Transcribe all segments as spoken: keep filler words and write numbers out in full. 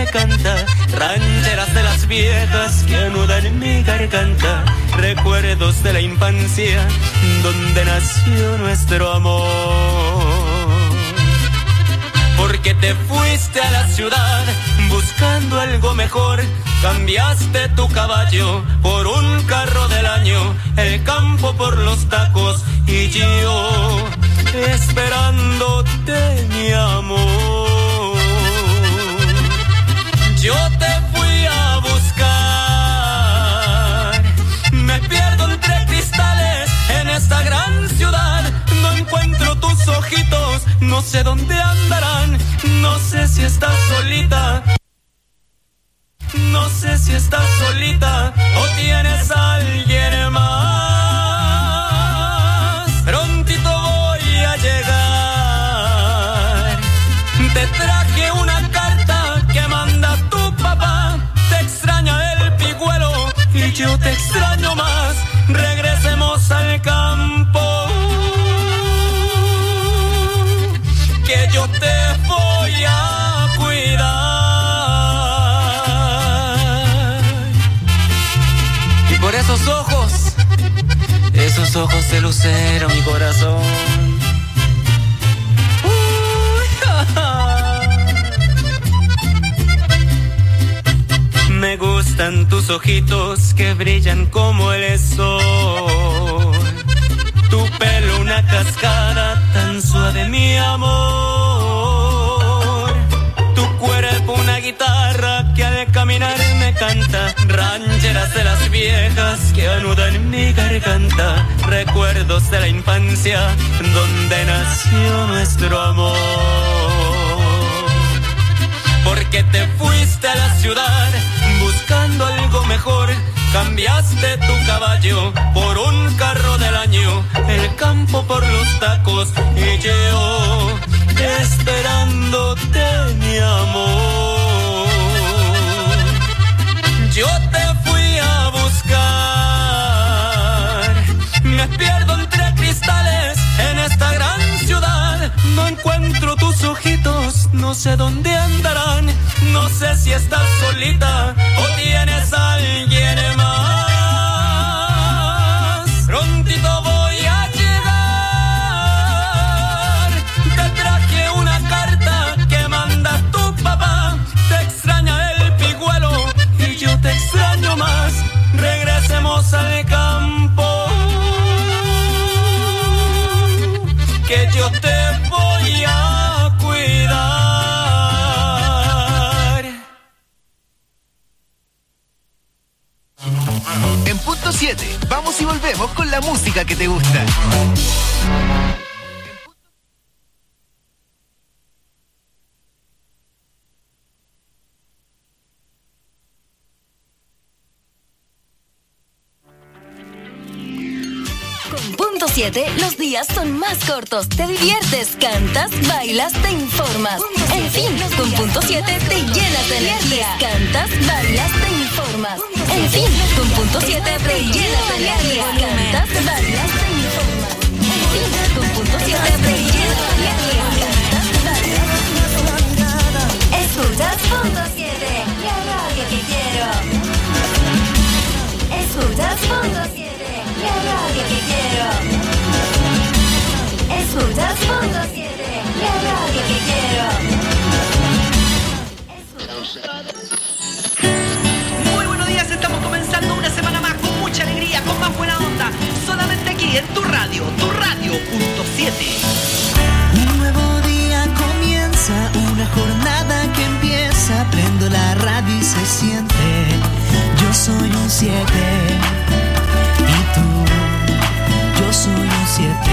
me canta, rancheras de las viejas que anudan en mi garganta, recuerdos de la infancia donde nació nuestro amor. Porque te fuiste a la ciudad buscando algo mejor, cambiaste tu caballo por un carro del año, el campo por los tacos y yo esperándote, mi amor. Yo te fui a buscar, me pierdo entre cristales en esta gran ciudad, no encuentro tus ojitos, no sé dónde andarán, no sé si estás solita, no sé si estás solita o tienes a alguien más. Prontito voy a llegar, te traje una carta que manda tu papá, te extraña el pigüelo y yo te extraño más, regresemos al campo, que yo te voy a cuidar. Y por esos ojos, esos ojos de lucero, mi corazón. Uy, ja, ja. Me gustan tus ojitos que brillan como el sol, tu pelo una cascada tan suave, mi amor, tu cuerpo una guitarra que al caminar me canta, rancheras de las viejas que anudan en mi garganta, recuerdos de la infancia donde nació nuestro amor. Porque te fuiste a la ciudad buscando algo mejor, cambiaste tu caballo por un carro del año, el campo por los tacos y yo esperándote, mi amor. Yo te fui a buscar, me pierdo entre cristales en esta gran ciudad, no encuentro tus ojitos, no sé dónde andarán, no sé si estás solita o tienes a alguien más. Prontito voy a llegar, te traje una carta que manda tu papá, te extraña el pigüelo y yo te extraño más, regresemos al campo, que yo te voy a cuidar. En punto siete, vamos y volvemos con la música que te gusta. Punto siete, los días son más cortos. Te diviertes, cantas, bailas, te informas. En fin, con punto siete te llenas de energía. Cantas, bailas, te informas. En fin, con punto siete te llenas de energía. Cantas, bailas, te informas. En fin, con punto siete te llenas de energía. Cantas, bailas, te informas. Escuchas punto siete, la radio que quiero. Escuchas punto siete, la radio que quiero. Escuchas punto siete, la radio que quiero. Muy buenos días, estamos comenzando una semana más con mucha alegría, con más buena onda, solamente aquí en tu radio, tu radio punto siete. Un nuevo día comienza, una jornada que empieza, prendo la radio y se siente, yo soy un siete, y tú, yo soy un siete.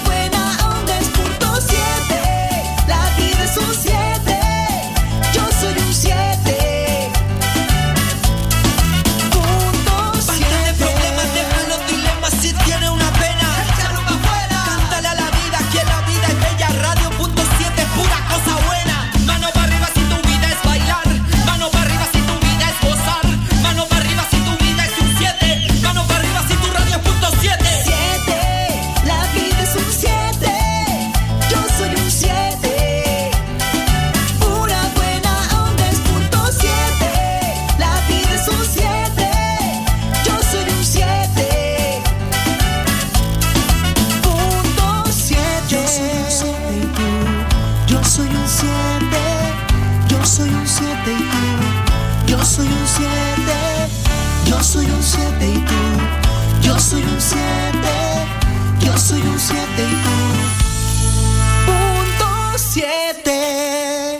Yo soy soy un siete y tú. Yo soy un siete, yo soy un siete y tú. Punto siete.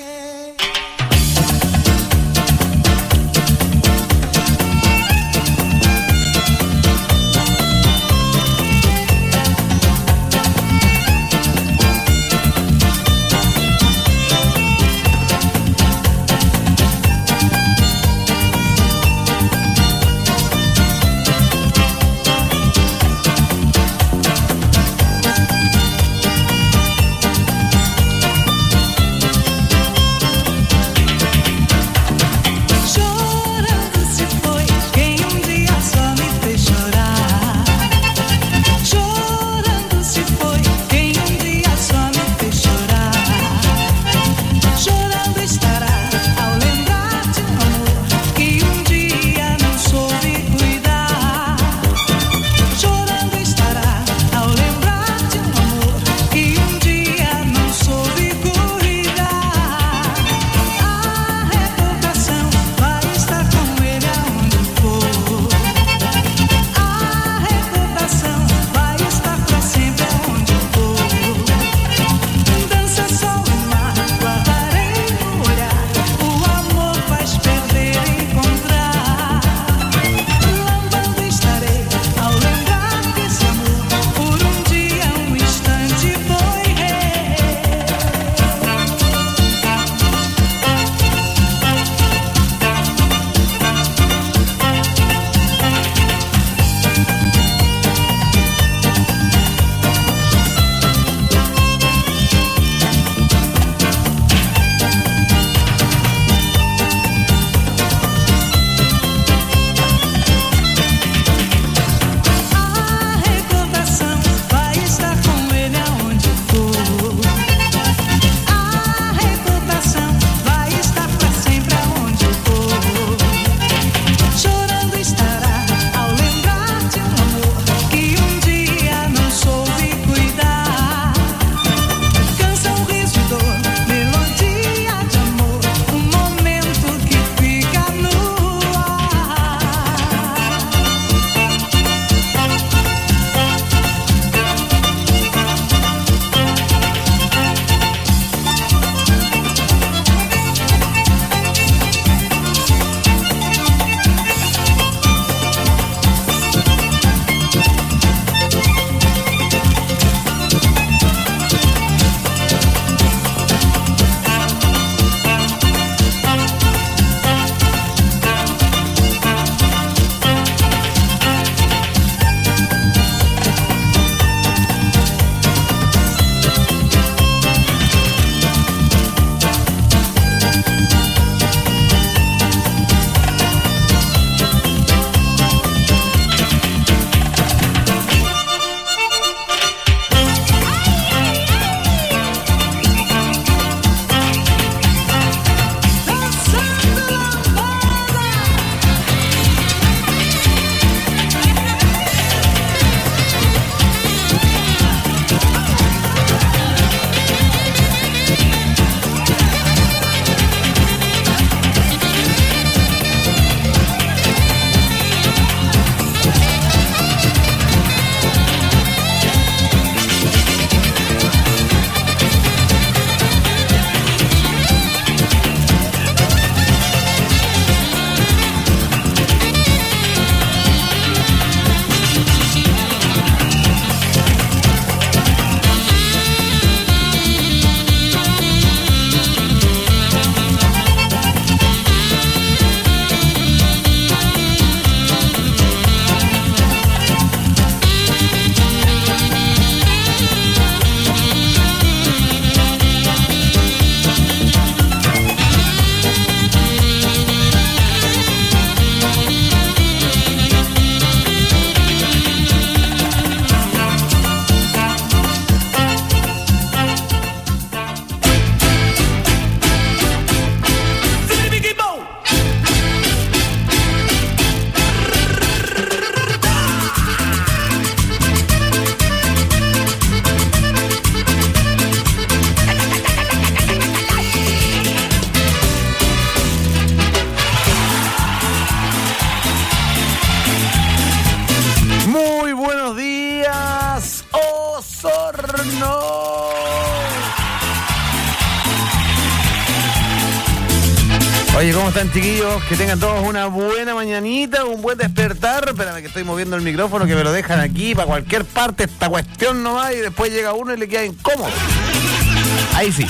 Oye, ¿cómo están, chiquillos? Que tengan todos una buena mañanita, un buen despertar. Espérame que estoy moviendo el micrófono, que me lo dejan aquí para cualquier parte, esta cuestión nomás, y después llega uno y le queda incómodo. Ahí sí.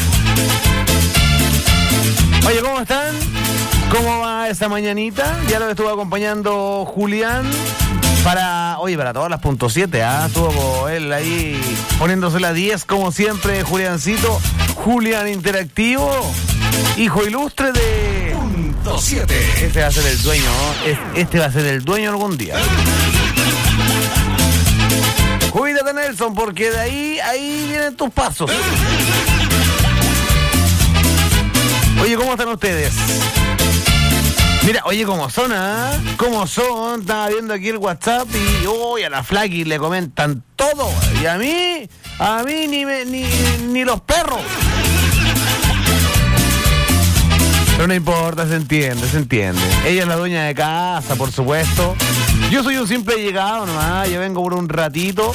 Oye, ¿cómo están? ¿Cómo va esa mañanita? Ya lo estuvo acompañando Julián para, oye, para todas las punto siete, ¿ah? ¿eh? Estuvo él ahí poniéndose la diez como siempre, Juliancito. Julián Interactivo, hijo ilustre de punto siete. Este va a ser el dueño, ¿no? Este va a ser el dueño algún día. Cuídate, Nelson, porque de ahí, ahí vienen tus pasos. Oye, ¿cómo están ustedes? Mira, oye, ¿cómo son, ah? ¿eh? ¿Cómo son? Estaba viendo aquí el WhatsApp y, uy, a la Flaky le comentan todo. Y a mí, a mí ni, me, ni, ni los perros. Pero no importa, se entiende, se entiende. Ella es la dueña de casa, por supuesto. Yo soy un simple llegado nomás, yo vengo por un ratito.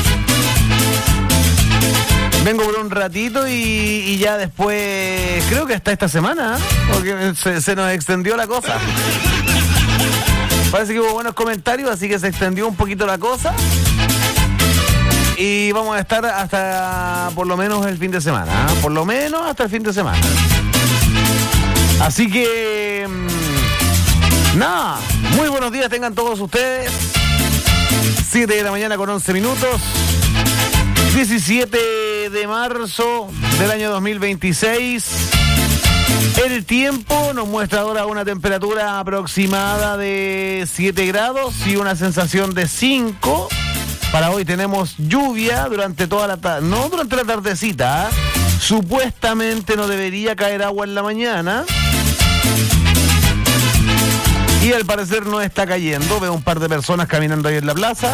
Vengo por un ratito y, y ya después, creo que hasta esta semana, ¿eh? Porque se, se nos extendió la cosa. Parece que hubo buenos comentarios, así que se extendió un poquito la cosa. Y vamos a estar hasta por lo menos el fin de semana, ¿eh? Por lo menos hasta el fin de semana. Así que, mmm, nada, muy buenos días tengan todos ustedes. siete de la mañana con once minutos. diecisiete de marzo del año dos mil veintiséis. El tiempo nos muestra ahora una temperatura aproximada de siete grados y una sensación de cinco. Para hoy tenemos lluvia durante toda la tarde, no durante la tardecita, ¿eh? Supuestamente no debería caer agua en la mañana. Y al parecer no está cayendo. Veo un par de personas caminando ahí en la plaza.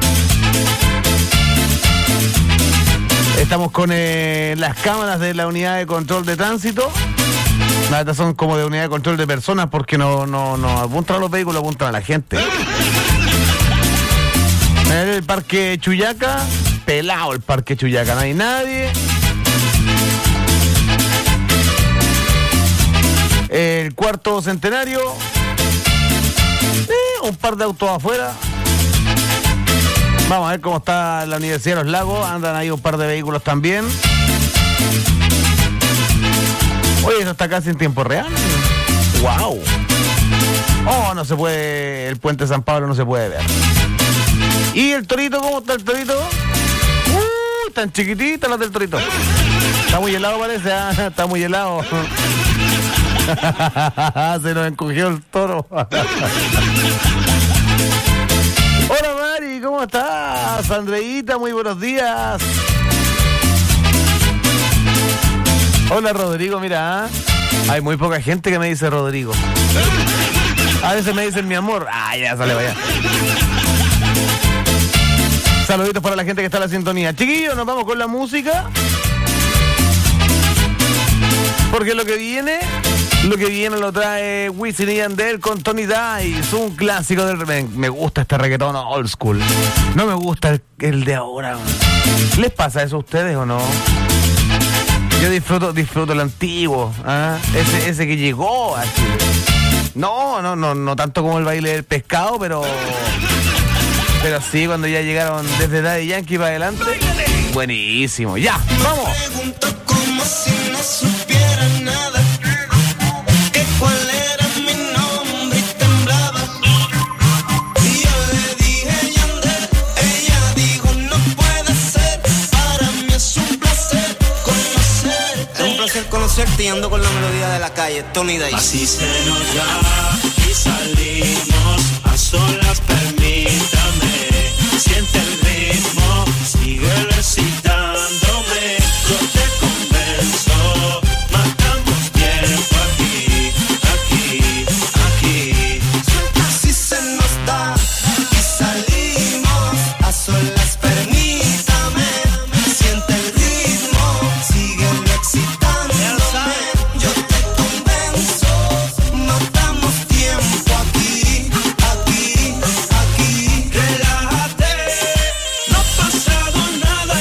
Estamos con eh, las cámaras de la unidad de control de tránsito. Estas son como de unidad de control de personas porque no, no, no apuntan a los vehículos, apuntan a la gente. En el parque Chuyaca, pelado el parque Chuyaca, no hay nadie. El cuarto centenario, eh, un par de autos afuera. Vamos a ver cómo está la Universidad de los Lagos. Andan ahí un par de vehículos también. Oye, eso está casi en tiempo real. ¡Wow! Oh, no se puede. El puente San Pablo no se puede ver. ¿Y el Torito? ¿Cómo está el Torito? ¡Uh! Tan chiquititas las del Torito. Está muy helado, parece. ¿eh? Está muy helado. Se nos encogió el toro. Hola, Mari, ¿cómo estás? Andreita, muy buenos días. Hola, Rodrigo, mira, ¿eh? Hay muy poca gente que me dice Rodrigo. A veces me dicen mi amor. Ah, ya, sale, vaya. Saluditos para la gente que está en la sintonía. Chiquillos, nos vamos con la música. Porque lo que viene, lo que viene lo trae Wisin y Yandel con Tony Dice, un clásico del... Me, me gusta este reggaetón old school. No me gusta el, el de ahora. ¿Les pasa eso a ustedes o no? Yo disfruto, disfruto el antiguo, ¿eh? ese, ese que llegó a Chile. No, no, no, no tanto como el baile del pescado, pero... Pero sí, cuando ya llegaron desde Daddy Yankee para adelante. Buenísimo, ya, vamos. Nada, que cuál era mi nombre y temblaba. Y yo le dije Yandel, ella dijo no puede ser. Para mí es un placer conocerte. Es un placer conocerte y ando con la melodía de la calle, Tony Dice. Así se nos da y salimos a solas, permítame. Siente el ritmo, sigue recitándome. Yo te convenzo. Nada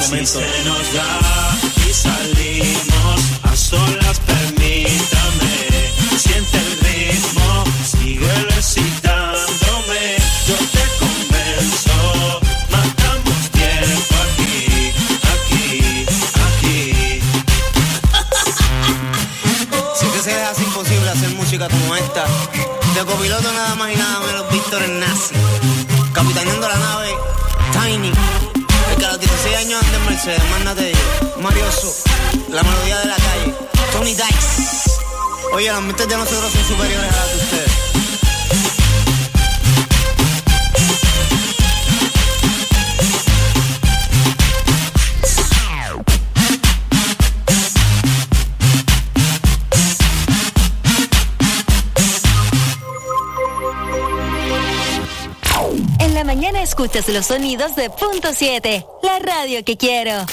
momento. Si se nos da y salimos a solas, permítame. Siente el ritmo, sigue recitándome. Yo te convenzo, matamos tiempo aquí, aquí, aquí. Si que se le hace imposible hacer música como esta, de copiloto nada más y nada menos Víctor el Nazi, capitaneando la nave Tiny, el que a los dieciséis años anda en Mercedes, mándate de ellos. Marioso, la melodía de la calle, Tony Dice. Oye, las mentes de nosotros son superiores a las de ustedes. En la mañana escuchas los sonidos de Punto siete, la radio que quiero.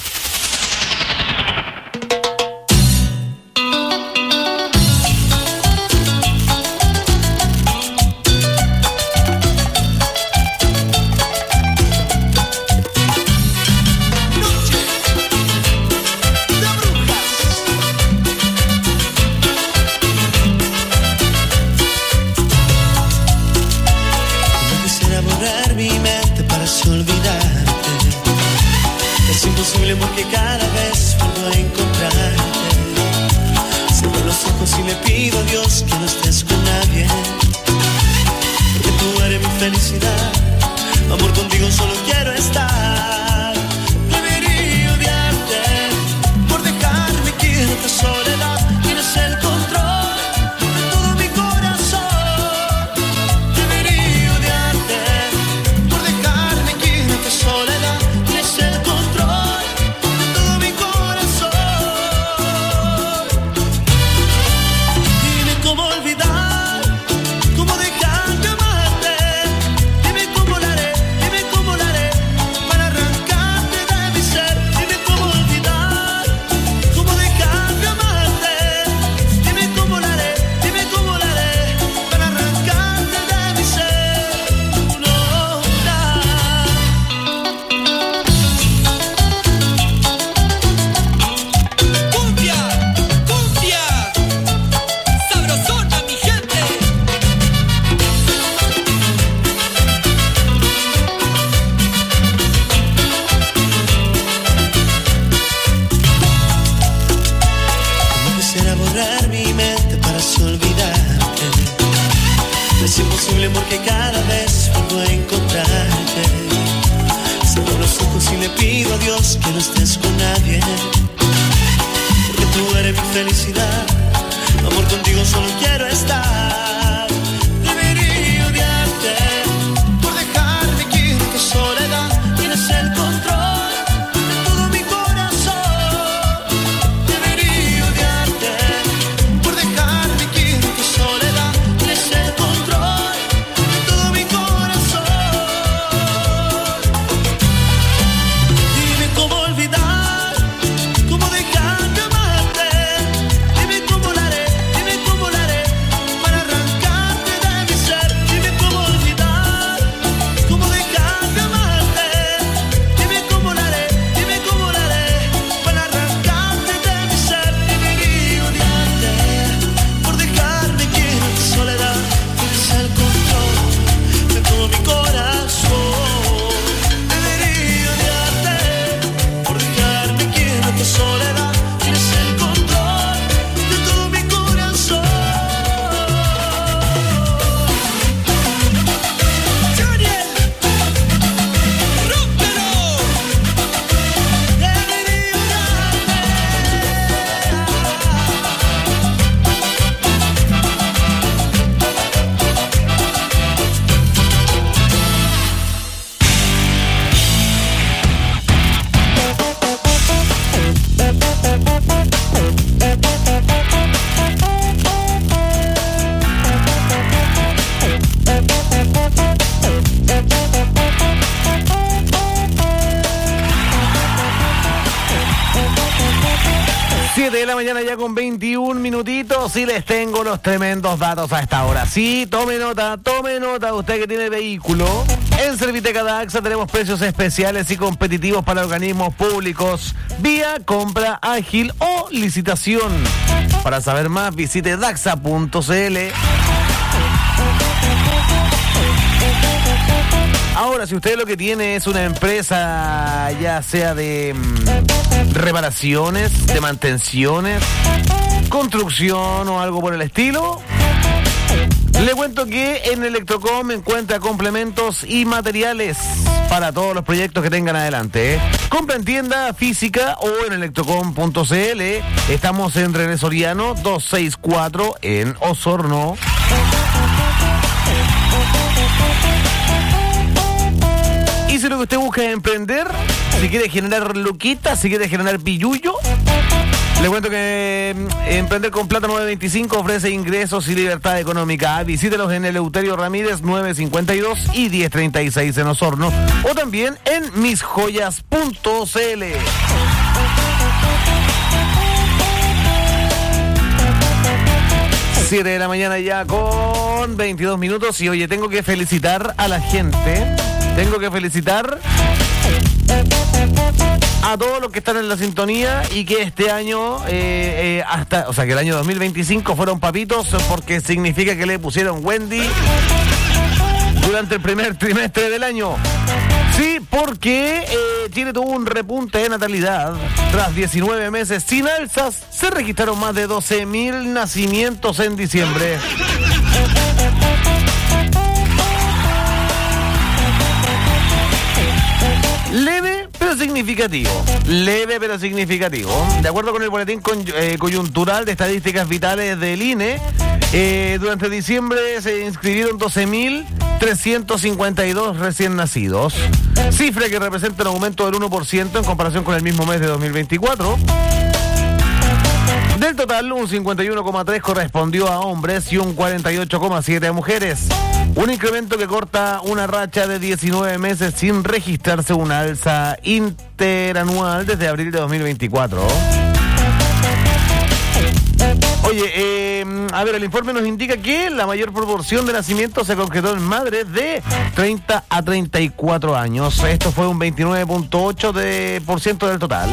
Porque cada vez vuelvo a encontrarte. Cierro los ojos y le pido a Dios que no estés con nadie, porque tú eres mi felicidad. Amor, contigo solo quiero estar. Debería odiarte por dejarme quieta soledad. Tienes el control de todo mi corazón. Debería odiarte por dejarme quieta soledad. Tienes el control. Porque cada vez vuelvo a encontrarte. Cierro los ojos y le pido a Dios que no estés con nadie, porque tú eres mi felicidad. Amor, contigo solo quiero estar. Debería odiarte por dejarme quieta soledad. Tienes el control de todo mi corazón. Debería odiarte por dejarme quieta soledad. Tienes el control. Para arrancar mañana ya con veintiún minutitos y les tengo los tremendos datos a esta hora. Sí, tome nota, tome nota usted que tiene vehículo. En Serviteca Daxa tenemos precios especiales y competitivos para organismos públicos vía compra ágil o licitación. Para saber más, visite daxa punto c l. Ahora, si usted lo que tiene es una empresa, ya sea de mmm, reparaciones, de mantenciones, construcción o algo por el estilo, le cuento que en Electrocom encuentra complementos y materiales para todos los proyectos que tengan adelante, ¿eh? Compra en tienda física o en electrocom punto c l. Estamos en René Soriano doscientos sesenta y cuatro en Osorno. Y si lo que usted busca es emprender, si quiere generar luquitas, si quiere generar pillullo, le cuento que eh, Emprender con Plata nueve veinticinco ofrece ingresos y libertad económica. Visítelos en Eleuterio Ramírez nueve cincuenta y dos y diez treinta y seis en Osorno, o también en mis joyas punto c l. siete de la mañana ya con veintidós minutos y oye, tengo que felicitar a la gente. Tengo que felicitar a todos los que están en la sintonía y que este año, eh, eh, hasta, o sea, que el año dos mil veinticinco fueron papitos, porque significa que le pusieron Wendy durante el primer trimestre del año. Sí, porque eh, Chile tuvo un repunte de natalidad. Tras diecinueve meses sin alzas, se registraron más de doce mil nacimientos en diciembre. Leve pero significativo, leve pero significativo. De acuerdo con el boletín con, eh, coyuntural de estadísticas vitales del I N E, eh, durante diciembre se inscribieron doce mil trescientos cincuenta y dos recién nacidos, cifra que representa un aumento del uno por ciento en comparación con el mismo mes de dos mil veinticuatro. Del total, un cincuenta y uno coma tres correspondió a hombres y un cuarenta y ocho coma siete a mujeres. Un incremento que corta una racha de diecinueve meses sin registrarse una alza interanual desde abril de dos mil veinticuatro. Oye, eh, a ver, el informe nos indica que la mayor proporción de nacimientos se concretó en madres de treinta a treinta y cuatro años. Esto fue un veintinueve punto ocho por ciento del total.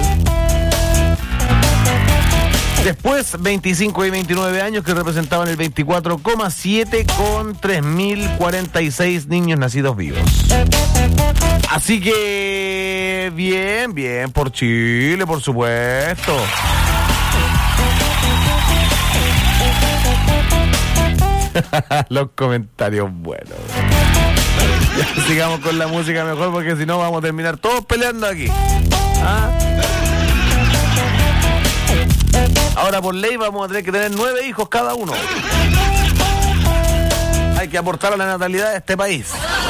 Después, veinticinco y veintinueve años, que representaban el veinticuatro coma siete con tres mil cuarenta y seis niños nacidos vivos. Así que, bien, bien, por Chile, por supuesto. Los comentarios buenos. Ya, sigamos con la música mejor, porque si no vamos a terminar todos peleando aquí. ¿Ah? Ahora por ley vamos a tener que tener nueve hijos cada uno. Hay que aportar a la natalidad de este país.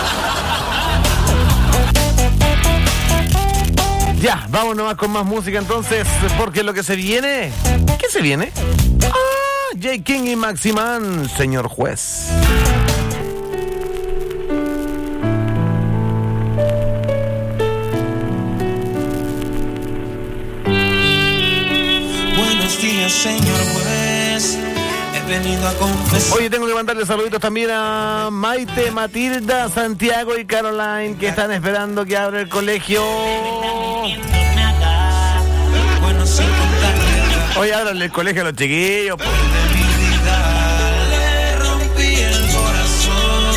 Ya, vamos nomás con más música entonces, porque lo que se viene... ¿Qué se viene? Ah, J. King y Maximán, señor juez. Buenos días, señor juez. He venido a confesar. Oye, tengo que mandarle saluditos también a Maite, Matilda, Santiago y Caroline, que están esperando que abra el colegio. Oye, ábranle el colegio a los chiquillos, po. Le rompí el corazón.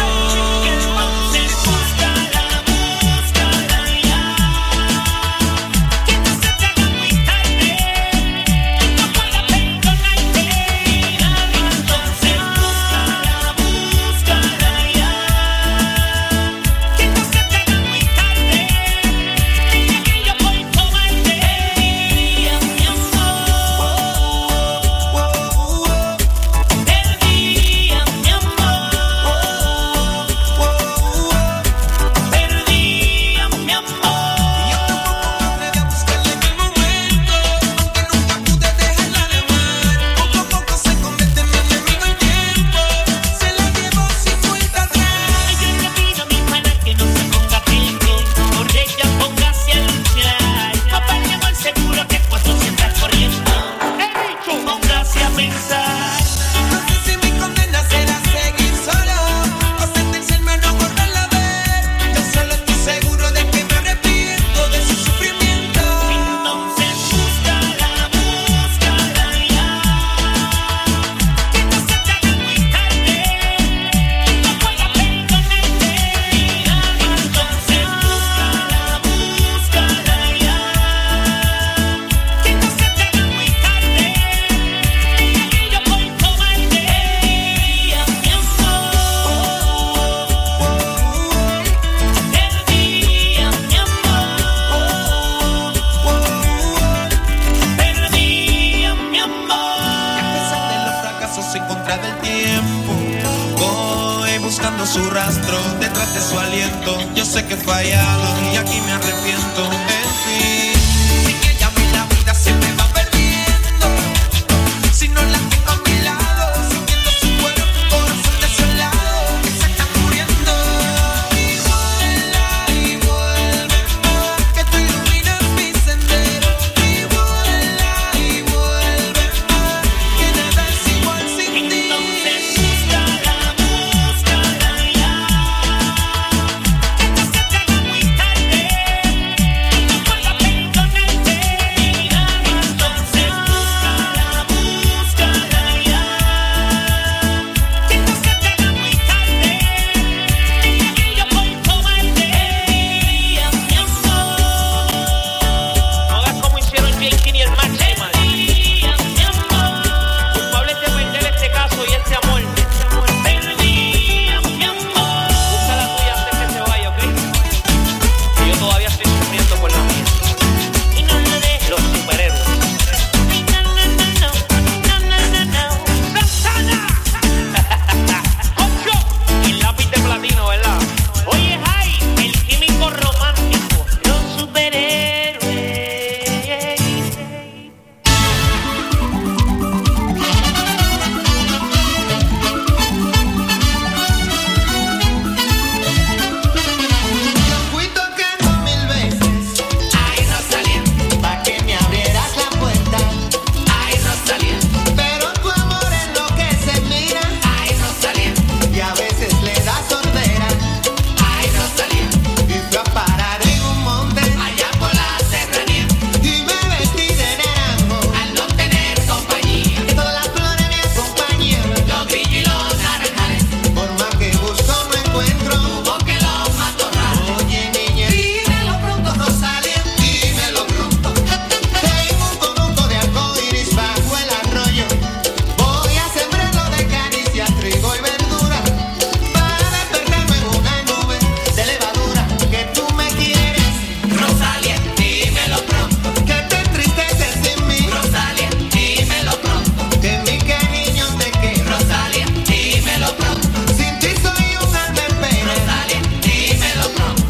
buscando su rastro, detrás de su aliento. Yo sé que he fallado y aquí me arrepiento. En fin, sin ella a mí la vida se me va perdiendo. Si no la tengo a mi lado, sintiendo su cuerpo, un corazón desolado que se está muriendo. Y vuela y vuelve más, que tú iluminas mi sendero. Y vuela y vuelve más, que nada es igual sin ti. Entonces búscala, búscala ya, que no se te haga muy tarde, no puedo perdonarte. Entonces búscala, búscala ya, que no se te haga muy tarde, y yo por cobarde, mi amor. No hagas como hicieron J. King y el Maxi, man. Culpable de perder este caso y este amor. Busca la tuya antes que se vaya, ¿ok? Que yo todavía estoy sufriendo por la mía. Los superhéroes. ¡Santana! ¡Ocho! El lápiz de platino, ¿verdad? Oye, Jai, el químico romántico. Los superhéroes. Yo fui tocando mil veces, ay Rosalía, pa' que me abrieras la puerta, ay Rosalía, pero tu amor enloquece, mira, ay Rosalía, y a veces le da sordera, ay Rosalía, y fui a parar en un monte, allá por la serranía, y me vestí de naranjo, al no tener compañía, que todas las flores me acompañan, los grillos y los naranjales, por más que busco no encuentro, tuvo que los matorrales. Oye niña, dímelo pronto Rosalía, dímelo pronto. Tengo un conuco de arcoíris bajo el arroyo. Voy a sembrarlo de caricias, trigo y verdura, para despertarme en una nube de levadura. Que tú me quieres, Rosalía, dímelo pronto. Que te entristeces sin mí, Rosalía, dímelo pronto. Que mi cariño te queda, Rosalía, dímelo pronto. Sin ti soy un alma en pena, Rosalía, dímelo pronto.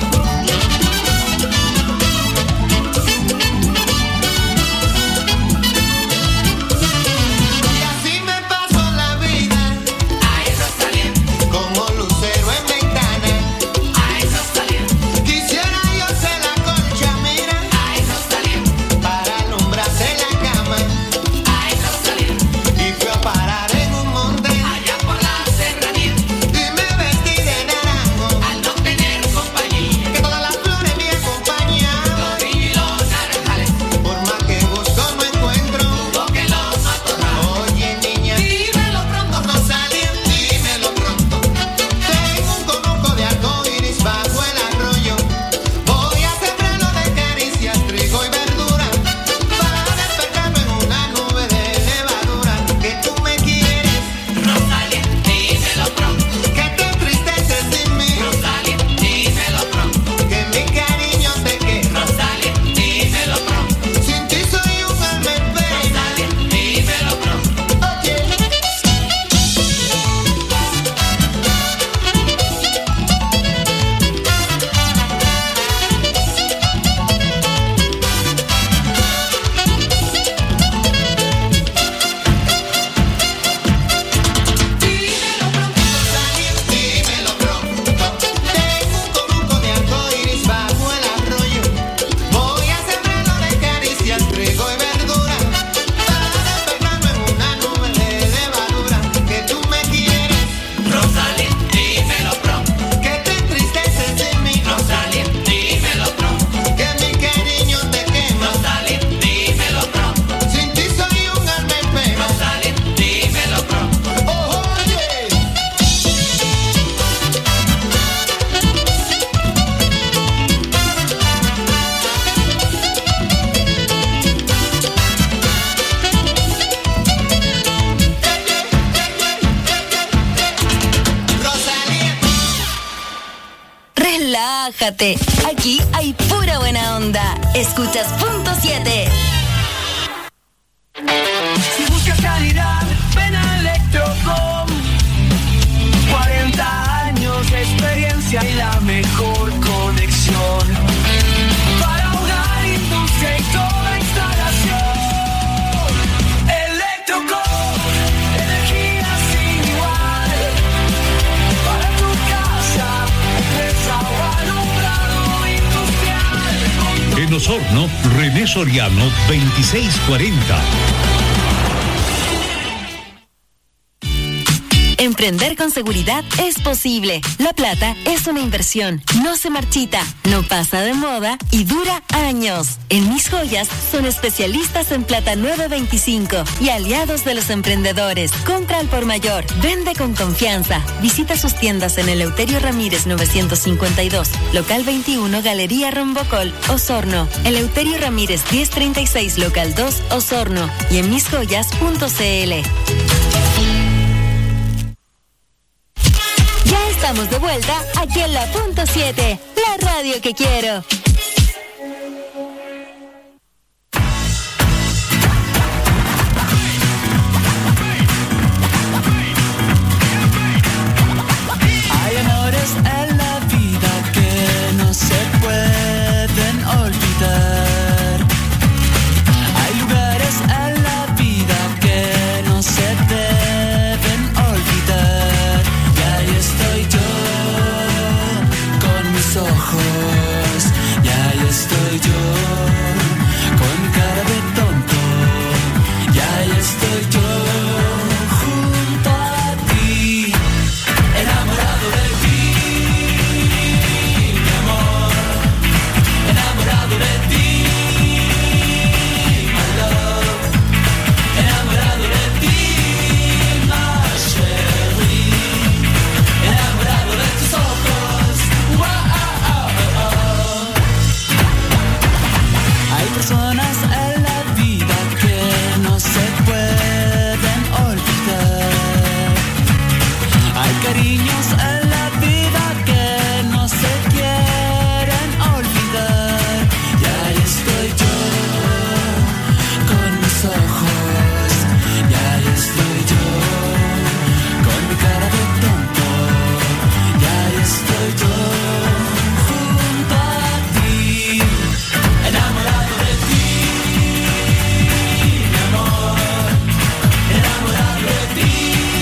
Y así me paso la vida, ay Rosalía, como lucero en ventana, ay Rosalía. Quisiera yo ser la colcha, mira, ay Rosalía, para alumbrarse la cama, ay Rosalía. Y fui a parar en un monte, allá por la serranía, y me vestí de naranjo, al no tener compañía, que todas las flores me acompañan, los grillos y los naranjales, por más que busco no encuentro, tuvo que los matorrales. Oye niña, dímelo pronto Rosalía, dímelo pronto. Tengo un conuco de arcoíris bajo el arroyo. Voy a sembrarlo de caricias, trigo y verdura, para despertarme en una nube de levadura. Que tú me quieres, Rosalía, dímelo pronto. Que te entristeces sin mí, Rosalía, dímelo pronto. Que mi cariño te queda, Rosalía, dímelo pronto. Sin ti soy un alma en pena, Rosalía, dímelo pronto. Oye. Dímelo pronto, Rosalía, dímelo pronto. Tengo un conuco de arcoíris bajo el arroyo. Voy a sembrarlo de caricias, trigo y verdura, para despertarme en una nube de levadura. Que tú me quieres, Rosalía, dímelo pronto. Que te entristeces sin mí, Rosalía, dímelo pronto. Que mi cariño te quema, Rosalía, dímelo pronto. Sin ti soy un alma en pena, Rosalía, dímelo pronto. Oye. Rosalía. Relájate, aquí hay pura buena onda. Escuchas punto siete. Si buscas calidad, ven a Electrocom. cuarenta años En Osorno, René Soriano, veintiséis cuarenta. Emprender con seguridad es posible. La plata es una inversión, no se marchita, no pasa de moda y dura años. En Mis Joyas son especialistas en plata nueve veinticinco y aliados de los emprendedores. Compra al por mayor, vende con confianza. Visita sus tiendas en Eleuterio Ramírez novecientos cincuenta y dos, local veintiuno, Galería Rombocol, Osorno. Eleuterio Ramírez diez treinta y seis, local dos, Osorno. Y en mis joyas punto c l. Ya estamos de vuelta aquí en la punto siete, la radio que quiero. Hay amores en la vida que no se pueden olvidar. Hay lugares en la vida que no se deben olvidar. Y ahí estoy yo con mis ojos. Y ahí estoy yo con mi cara de tonto. Y ahí estoy yo junto a ti, enamorado de ti, mi amor, enamorado de ti, my love, enamorado de ti, my chérie, enamorado de tus ojos. Wow. Hay personas en la vida que no se pueden olvidar. Hay cariños en la vida que no se quieren olvidar. Y ahí estoy yo con mis ojos. Y ahí estoy yo con mi cara de tonto. Y ahí estoy yo junto a ti, enamorado de ti, mi amor, enamorado de ti,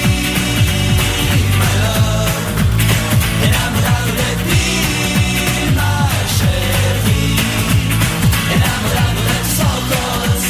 my love, enamorado de ti, my chérie, enamorado de tus ojos.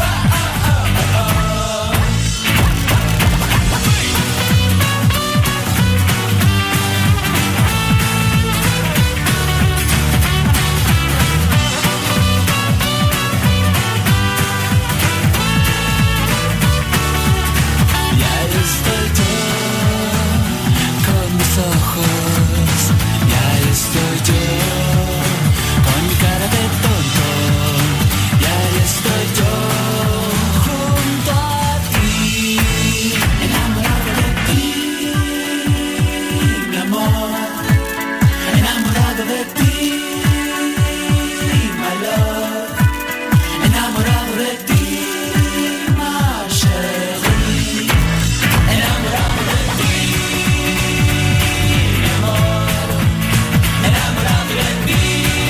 Y ahí estoy yo con mis ojos. Y ahí estoy yo con mi cara de tonto. Y ahí estoy yo junto a ti, enamorado de ti, mi amor, enamorado de ti, my love, enamorado de ti, my chérie, enamorado de ti, mi amor, enamorado de ti,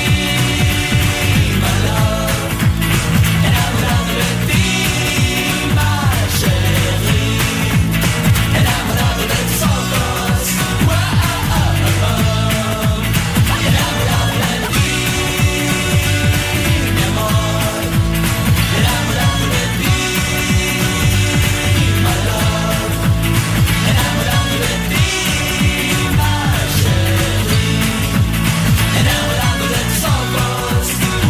my love, enamorado de ti, my chérie, enamorado de tus ojos. Enamorado de ti, mi amor, enamorado de ti, my love, enamorado de ti, my chérie, enamorado de tus ojos.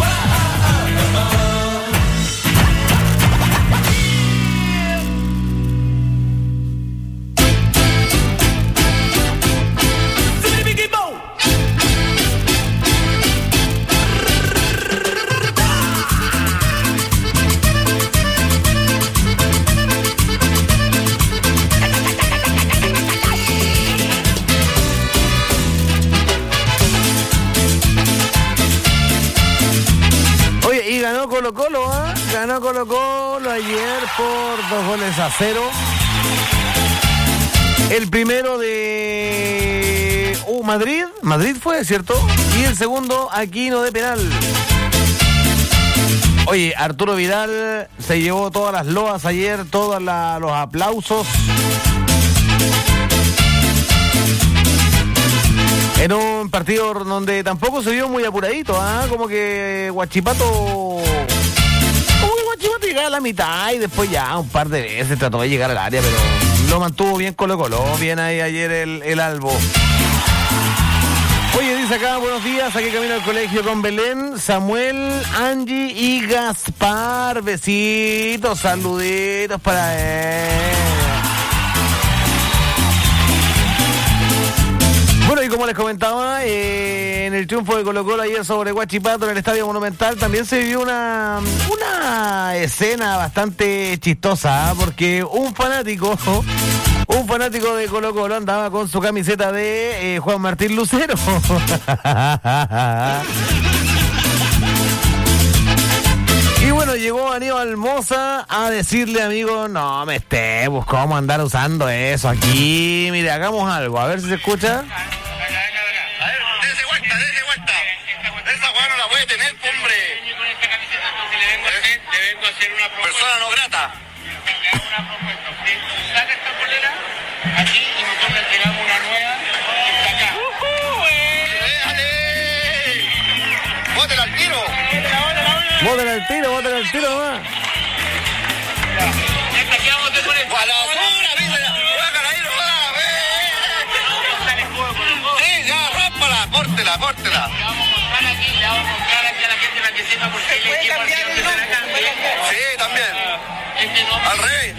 Oye, y ganó Colo Colo, ¿ah? Ganó Colo Colo ayer por dos goles a cero. El primero de uh, Madrid, Madrid fue, ¿cierto? Y el segundo, Aquino de penal. Oye, Arturo Vidal se llevó todas las loas ayer, todos la, los aplausos. En un partido donde tampoco se vio muy apuradito, ¿ah? Como que Huachipato... Como que Huachipato llegaba a la mitad y después ya un par de veces trató de llegar al área, pero lo mantuvo bien Colo Colo, bien ahí ayer el, el Albo. Oye, dice acá, buenos días, aquí camino al colegio con Belén, Samuel, Angie y Gaspar. Besitos, saluditos para él. Bueno, y como les comentaba, eh, en el triunfo de Colo Colo ayer sobre Huachipato en el Estadio Monumental también se vivió una, una escena bastante chistosa, ¿eh? Porque un fanático... Un fanático de Colo Colo andaba con su camiseta de eh, Juan Martín Lucero. Y bueno, llegó Aníbal Moza a decirle, amigo, no me esté, pues cómo andar usando eso aquí. Mire, hagamos algo, a ver si se escucha. A ver, dése vuelta, dése vuelta. Esa weá no la puede tener, hombre. Le vengo a hacer una propuesta. Persona no grata. Una propuesta. Saca esta polera aquí y nosotros le tiramos una nueva que está acá. ¡Déjale! ¡Bótela al tiro! ¡Bótela al tiro, bótela al tiro nomás! Esta que vamos a poner. ¡A la basura, vídela! ¡Bájala ahí, no! ¡Sí, ya, rómpala! ¡Córtela, córtela! Le vamos a mostrar aquí, le vamos a mostrar aquí a la gente para que sepa por qué el equipo al que se la cambie. Sí, también. Al revés.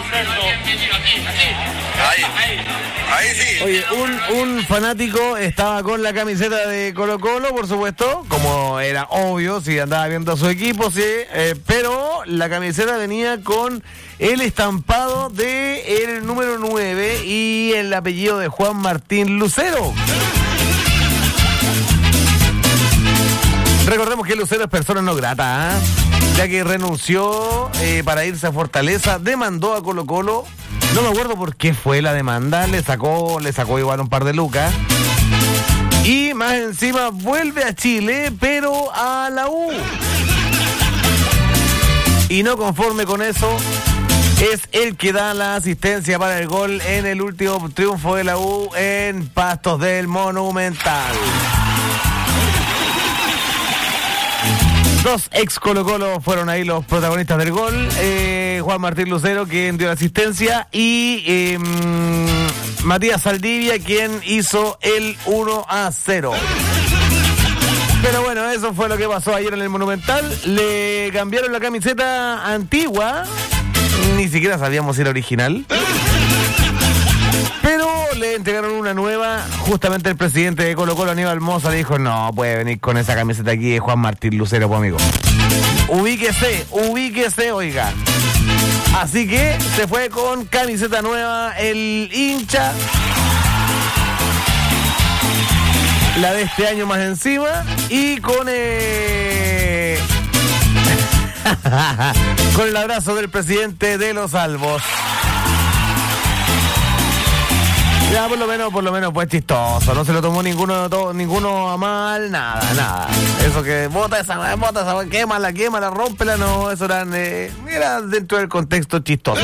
Ahí, ahí sí. Oye, un, un fanático estaba con la camiseta de Colo Colo, por supuesto, como era obvio, si andaba viendo a su equipo, sí, eh, pero la camiseta venía con el estampado de el número nueve y el apellido de Juan Martín Lucero. Recordemos que Lucero es persona no grata, ¿eh? Ya que renunció eh, para irse a Fortaleza, demandó a Colo Colo, no me acuerdo por qué fue la demanda, le sacó, le sacó igual un par de lucas, y más encima vuelve a Chile, pero a la U. Y no conforme con eso, es el que da la asistencia para el gol en el último triunfo de la U en Pastos del Monumental. Dos ex Colo Colo fueron ahí los protagonistas del gol. Eh, Juan Martín Lucero, quien dio la asistencia, y eh, Matías Saldivia, quien hizo el uno a cero. Pero bueno, eso fue lo que pasó ayer en el Monumental. Le cambiaron la camiseta antigua, ni siquiera sabíamos si era original, pero le entregaron una nueva. Justamente el presidente de Colo Colo, Aníbal Moza, le dijo, no puede venir con esa camiseta aquí de Juan Martín Lucero, pues amigo. Ubíquese, ubíquese, oiga. Así que se fue con camiseta nueva el hincha, la de este año más encima, y con eh... con el abrazo del presidente de los Albos. Ya, por lo menos, por lo menos fue chistoso. No se lo tomó ninguno, todo, ninguno a mal, nada, nada. Eso que bota esa, bota esa, quémala, quémala, rómpela, no, eso era, eh, era dentro del contexto chistoso.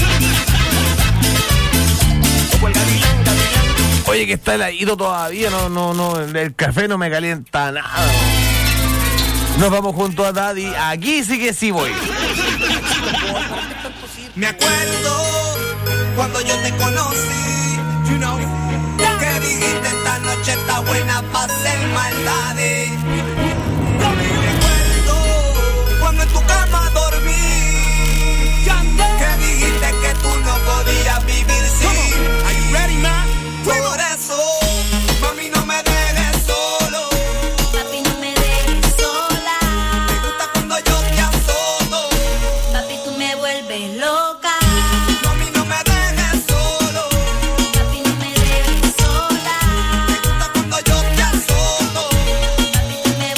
Oye, que está heladito todavía, no, no, no, el café no me calienta nada. Nos vamos junto a Daddy, aquí sí que sí voy. Me acuerdo cuando yo te conocí, you know, que dijiste esta noche está buena para hacer maldades. Me recuerdo cuando en tu cama dormí, que dijiste que tú no podías vivir sin. Are you ready, man? Por eso, mami, no me dejes solo. Papi, no me dejes sola. Me gusta cuando yo te azoto. Papi, tú me vuelves loca. Mami, no me dejes solo. Papi, no me dejes sola. Me gusta cuando yo te azoto. Papi, tú me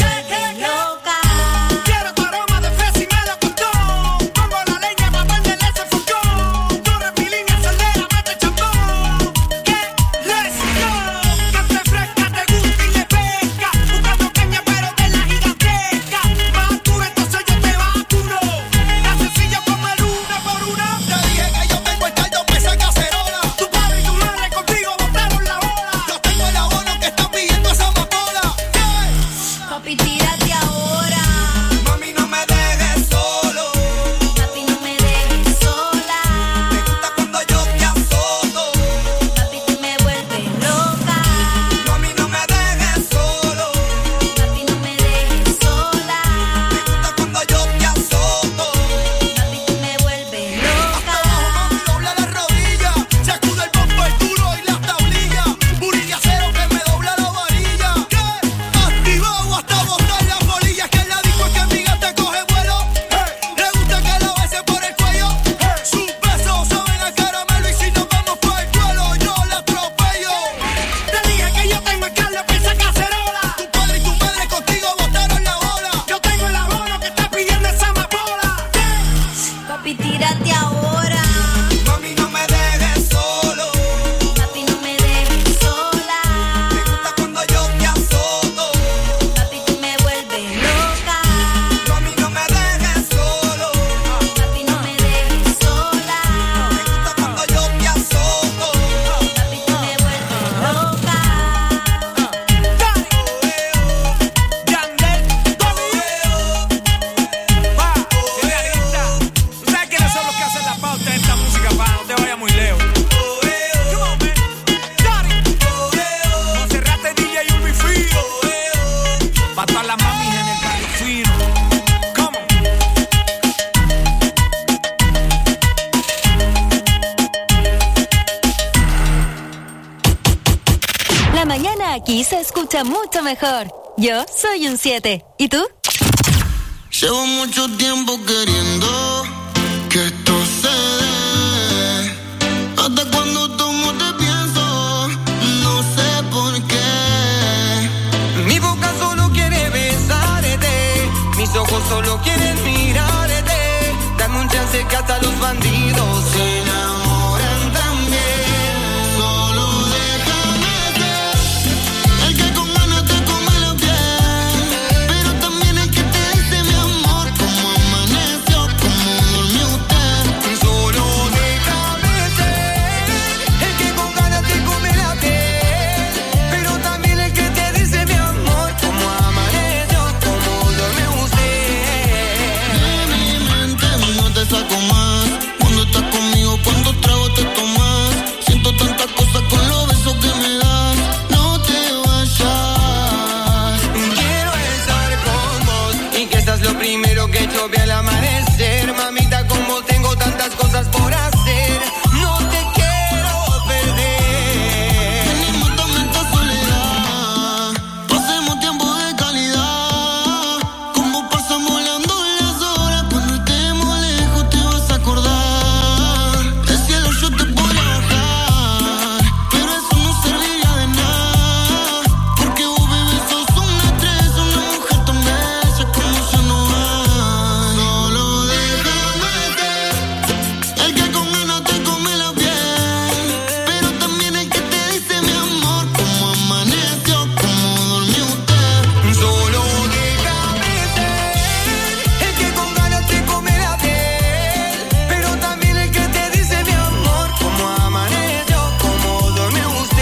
La mañana aquí se escucha mucho mejor. Yo soy un siete. ¿Y tú? Llevo mucho tiempo queriendo que esto se dé. Hasta cuando tomo te pienso, no sé por qué. Mi boca solo quiere besarte, mis ojos solo quieren mirarte. Dame un chance que hasta los bandidos se enamoran también. Solo déjame ser el que con ganas te come la piel, pero también el que te dice mi amor, como amaneció, como durmió usted. Solo déjame ser el que con ganas te come la piel, pero también el que te dice mi amor, como amaneció, como durmió usted. De mi mente no te saco más. Cuando estás conmigo, cuando trago te tomas. Siento tantas cosas con los besos que me das. No te vayas. Quiero estar con vos y que seas lo primero que yo vea al amanecer. Mamita, como tengo tantas cosas por hacer, no te quiero perder. Venimos también esta soledad. Pasemos tiempo de calidad. Como pasan volando las horas. Cuando estemos lejos te vas a acordar. Del cielo yo te voy a bajar, pero eso no serviría de nada. Porque vos, bebé, sos una estrella, una mujer tan bella como yo no hay. Solo déjame ser el que con ganas te come la piel, pero también el que te dice mi amor, como amaneció, como durmió usted. Solo déjame ser el que con ganas te come la piel, pero también el que te dice mi amor, como amaneció, como durmió usted.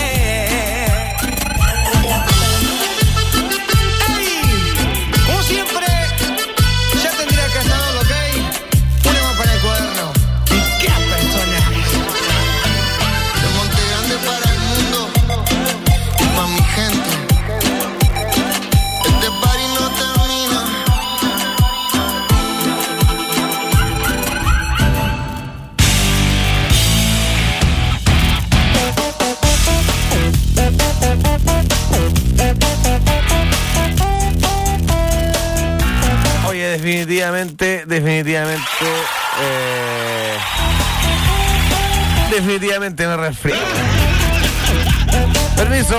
¡Ey! Como siempre, ya tendría que saberlo, ¿ok? Ponemos para el cuaderno. ¿Y qué personaje? De Monte Grande para el mundo y pa' mi gente. Este party no termina. Oye, definitivamente, definitivamente, eh, definitivamente me resfrío. Permiso.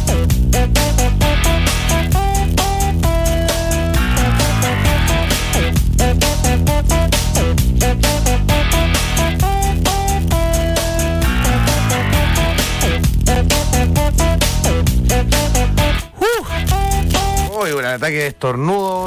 Uh. Uy, un ataque de estornudo.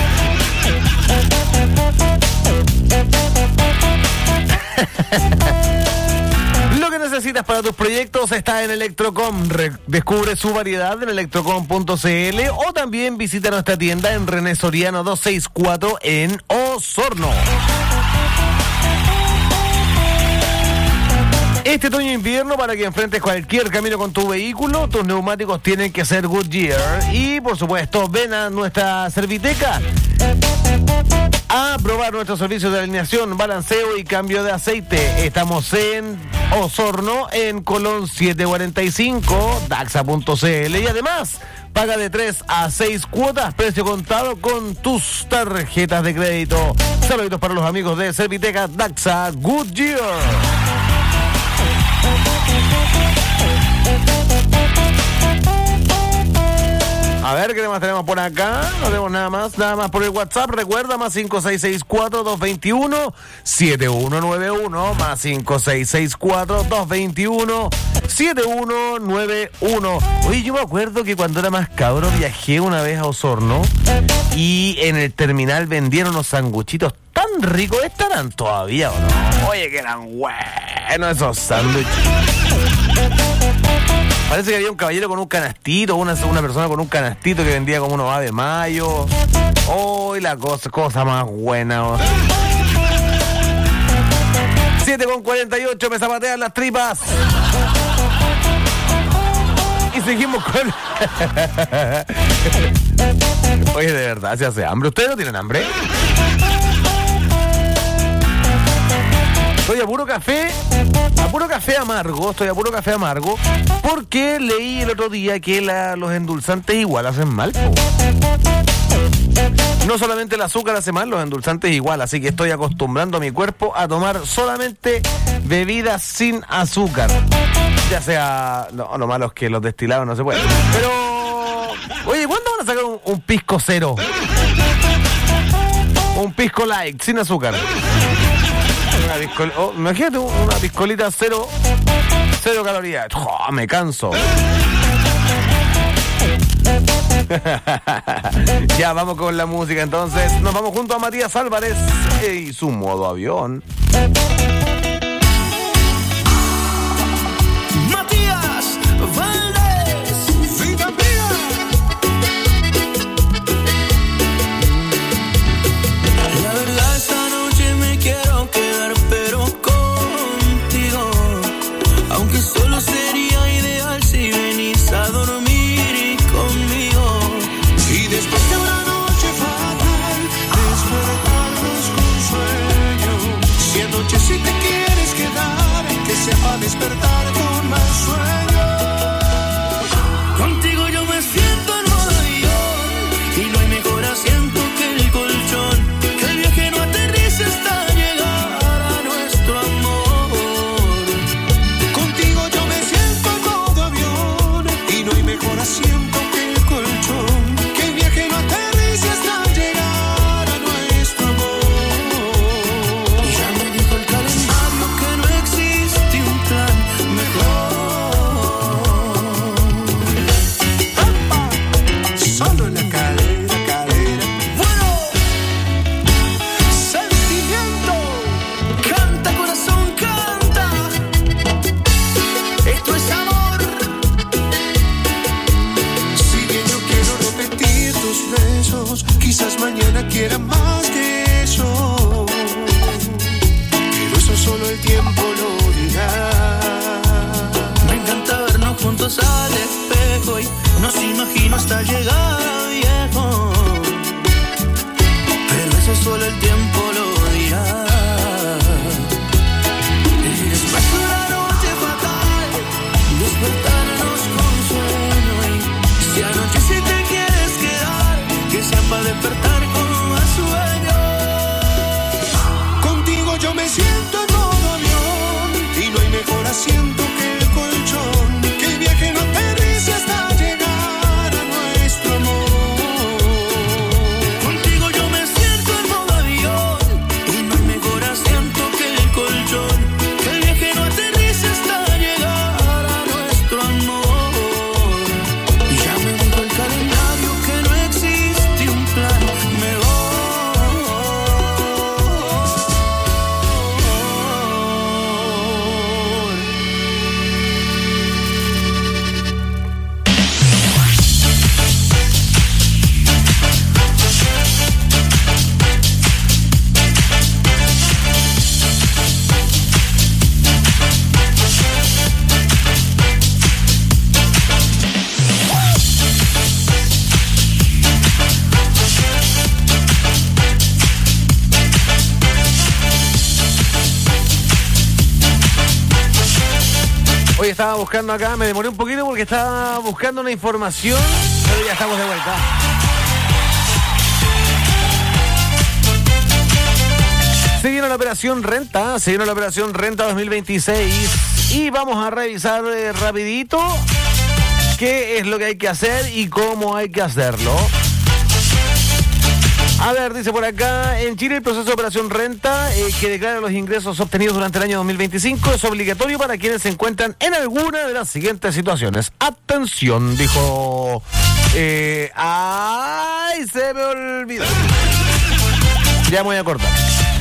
Lo que necesitas para tus proyectos está en Electrocom. Re- descubre su variedad en electrocom punto c l o también visita nuestra tienda en René Soriano doscientos sesenta y cuatro en Osorno. Este otoño e invierno, para que enfrentes cualquier camino con tu vehículo, tus neumáticos tienen que ser Goodyear. Y por supuesto, ven a nuestra Serviteca a probar nuestros servicios de alineación, balanceo y cambio de aceite. Estamos en Osorno, en Colón setecientos cuarenta y cinco, daxa punto c l. Y además, paga de tres a seis cuotas, precio contado con tus tarjetas de crédito. Saludos para los amigos de Serviteca Daxa Goodyear. A ver, ¿qué más tenemos por acá? No tenemos nada más, nada más por el WhatsApp. Recuerda, más cinco seis seis cuatro, dos dos uno, siete uno nueve uno, más cinco seis seis cuatro, dos dos uno, siete uno nueve uno. Oye, yo me acuerdo que cuando era más cabro viajé una vez a Osorno y en el terminal vendieron unos sanguchitos tan ricos. ¿Estarán todavía o no? Oye, que eran buenos esos sándwiches. Parece que había un caballero con un canastito, una, una persona con un canastito que vendía como unos ave mayo. Oh, y la cosa, cosa más buena. Oh. siete con cuarenta y ocho, me zapatean las tripas. Y seguimos con... Oye, de verdad, se hace hambre. ¿Ustedes no tienen hambre? Estoy a puro café, a puro café amargo, estoy a puro café amargo, porque leí el otro día que la, los endulzantes igual hacen mal, po. No solamente el azúcar hace mal, los endulzantes igual, así que estoy acostumbrando a mi cuerpo a tomar solamente bebidas sin azúcar. Ya sea, no, lo malo es que los destilados no se pueden. Pero, oye, ¿cuándo van a sacar un, un pisco cero? Un pisco light, sin azúcar. Una piscol, oh, imagínate una piscolita cero, cero calorías. Oh, me canso. Ya vamos con la música entonces. Nos vamos junto a Matías Álvarez y su modo avión. Matías Valdés, vida mía. La verdad esta noche me quiero quedar, pero contigo. Aunque solo sería ideal si venís a dormir conmigo. Y después de una noche fatal, despertarnos con sueño. Si anoche si te quieres quedar, que sepa despertar con más sueño. Contigo yo me siento en modo avión, y no hay mejor asiento que el colchón. Que el viaje no aterrice hasta llegar a nuestro amor. Contigo yo me siento en modo avión, y no hay mejor asiento que el colchón. Que el viaje no aterrice hasta llegar a nuestro amor. Ya me dijo el calendario que no existe un plan mejor. Solo en la cadera, cadera. Bueno, sentimiento, canta corazón, canta. Esto es amor. Si bien yo quiero repetir tus besos, quizás mañana quiera más que eso. Pero eso solo el tiempo lo dirá. Me encanta vernos juntos al espejo y nos imagino hasta llegar a viejo. Pero eso solo el tiempo lo dirá. Y después de una noche fatal, despertarnos con sueño. Y si anoche si te quieres quedar, que sea para despertar con más sueño. Contigo yo me siento en modo avión, y no hay mejor asiento que el colchón. Que el viaje no aterrice hasta llegar a nuestro amor. Contigo yo me siento en modo avión, y no hay mejor asiento que el colchón. Que el viaje no aterrice hasta llegar a nuestro amor. Y ya me dijo el calendario que no existe un plan mejor. Hoy estaba buscando acá, me demoré un poquito porque estaba buscando una información, pero ya estamos de vuelta. Se viene la operación Renta, se viene la operación Renta dos mil veintiséis y vamos a revisar eh, rapidito qué es lo que hay que hacer y cómo hay que hacerlo. A ver, dice por acá, en Chile el proceso de operación Renta, eh, que declara los ingresos obtenidos durante el año dos mil veinticinco, es obligatorio para quienes se encuentran en alguna de las siguientes situaciones. Atención, dijo... Eh, ¡Ay, se me olvidó! Ya me voy a cortar.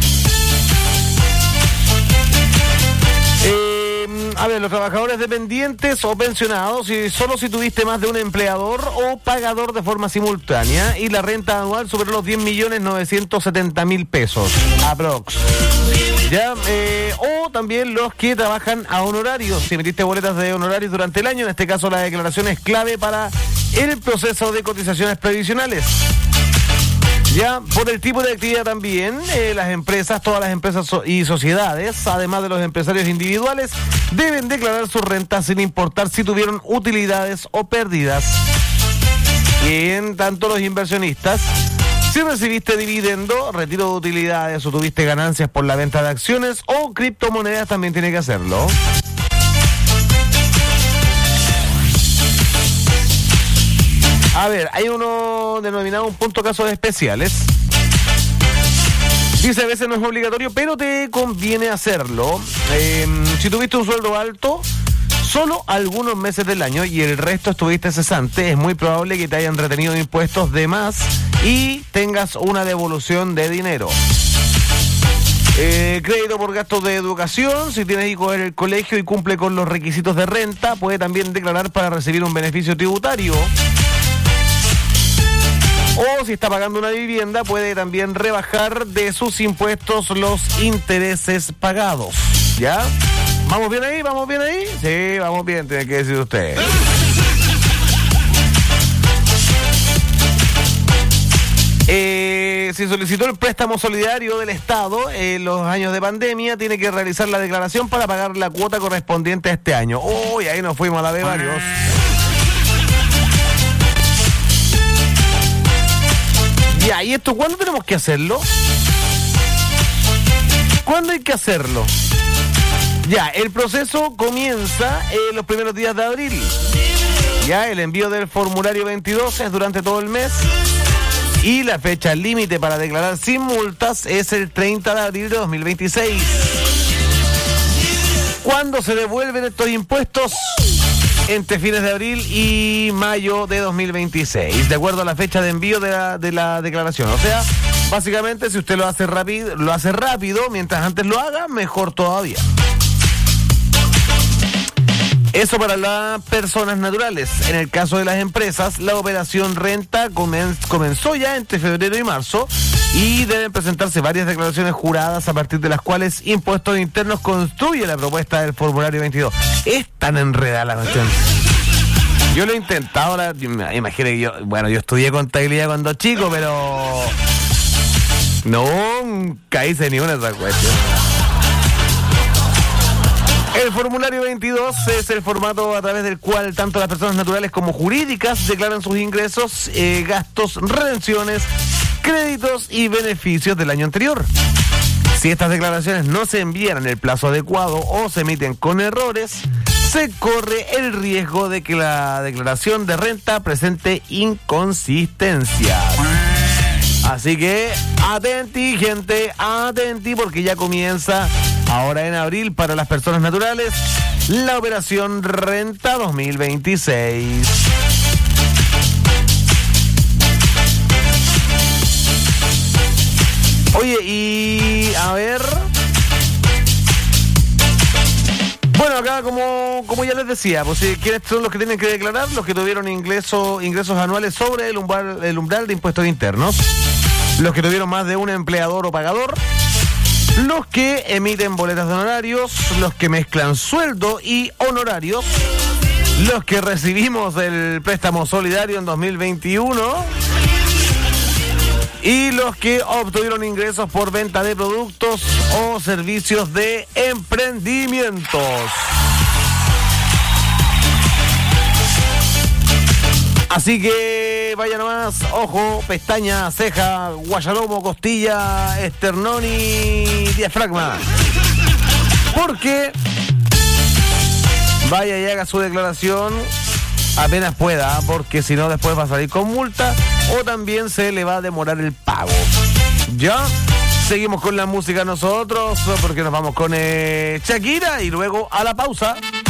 Eh, a ver, los trabajadores dependientes o pensionados, y solo si tuviste más de un empleador o pagador de forma simultánea y la renta anual superó los diez millones novecientos setenta mil pesos, aprox. Ya, eh, o también los que trabajan a honorarios, si emitiste boletas de honorarios durante el año, en este caso la declaración es clave para el proceso de cotizaciones previsionales. Ya, por el tipo de actividad también, eh, las empresas, todas las empresas so- y sociedades, además de los empresarios individuales, deben declarar su renta sin importar si tuvieron utilidades o pérdidas. Y en tanto los inversionistas, si recibiste dividendo, retiro de utilidades o tuviste ganancias por la venta de acciones o criptomonedas, también tiene que hacerlo. A ver, hay uno denominado un punto casos especiales. Dice, a veces no es obligatorio, pero te conviene hacerlo. Eh, si tuviste un sueldo alto, solo algunos meses del año y el resto estuviste cesante, es muy probable que te hayan retenido impuestos de más y tengas una devolución de dinero. Eh, crédito por gastos de educación, si tienes hijos en el colegio y cumple con los requisitos de renta, puede también declarar para recibir un beneficio tributario. O si está pagando una vivienda, puede también rebajar de sus impuestos los intereses pagados. ¿Ya? ¿Vamos bien ahí? ¿Vamos bien ahí? Sí, vamos bien, tiene que decir usted. Eh, si solicitó el préstamo solidario del Estado en los años de pandemia, tiene que realizar la declaración para pagar la cuota correspondiente a este año. Uy, ahí nos fuimos a la de varios. Ya, ¿y esto cuándo tenemos que hacerlo? ¿Cuándo hay que hacerlo? Ya, el proceso comienza en los primeros días de abril. Ya, el envío del formulario veintidós es durante todo el mes. Y la fecha límite para declarar sin multas es el treinta de abril de dos mil veintiséis. ¿Cuándo se devuelven estos impuestos? Entre fines de abril y mayo de dos mil veintiséis, de acuerdo a la fecha de envío de la, de la declaración. O sea, básicamente, si usted lo hace rápido, lo hace rápido, mientras antes lo haga, mejor todavía. Eso para las personas naturales. En el caso de las empresas, la operación renta comen- comenzó ya entre febrero y marzo y deben presentarse varias declaraciones juradas a partir de las cuales Impuestos Internos construye la propuesta del formulario veintidós. Es tan enredada la cuestión. Yo lo he intentado, la, imagínate que yo, bueno, yo estudié contabilidad cuando chico, pero nunca hice ni una de esas cuestiones. El formulario veintidós es el formato a través del cual tanto las personas naturales como jurídicas declaran sus ingresos, eh, gastos, retenciones, créditos y beneficios del año anterior. Si estas declaraciones no se envían en el plazo adecuado o se emiten con errores, se corre el riesgo de que la declaración de renta presente inconsistencias. Así que atenti, gente, atenti, porque ya comienza ahora en abril para las personas naturales la operación Renta dos mil veintiséis. Oye, y a ver. Bueno, acá como, como ya les decía, pues ¿quiénes son los que tienen que declarar? Los que tuvieron ingreso, ingresos anuales sobre el umbral, el umbral de impuestos internos, los que tuvieron más de un empleador o pagador, los que emiten boletas de honorarios, los que mezclan sueldo y honorarios, los que recibimos el préstamo solidario en dos mil veintiuno y los que obtuvieron ingresos por venta de productos o servicios de emprendimientos. Así que vaya nomás, ojo, pestaña, ceja, guayalomo, costilla, esternón y diafragma. Porque vaya y haga su declaración apenas pueda, porque si no después va a salir con multa o también se le va a demorar el pago. ¿Ya? Seguimos con la música nosotros, porque nos vamos con eh, Shakira y luego a la pausa.